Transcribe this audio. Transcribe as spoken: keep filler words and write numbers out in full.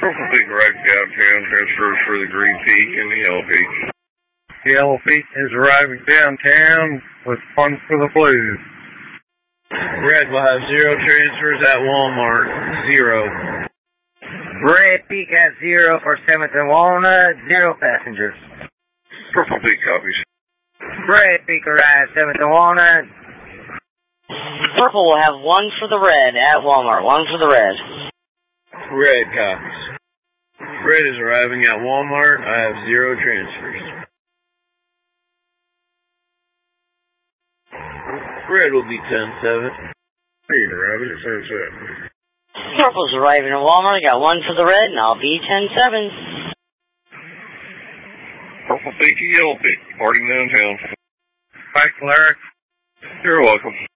Purple Peak arriving downtown, transfers for the Green Peak and the Yellow Peak. The Yellow Peak is arriving downtown with one for the Blues. Red will have zero transfers at Walmart. Zero. Red Peak has zero for seventh and Walnut, zero passengers. Purple Peak copies. Red Peak arrives seventh and Walnut. Purple will have one for the red at Walmart, one for the red. Red copies. Red is arriving at Walmart. I have zero transfers. Red will be ten seven. Green arriving at ten seven. Purple's arriving at Walmart. I got one for the red, and I'll be ten seven. Purple Peak and Yellow Peak, parting downtown. Thanks, Larry. You're welcome.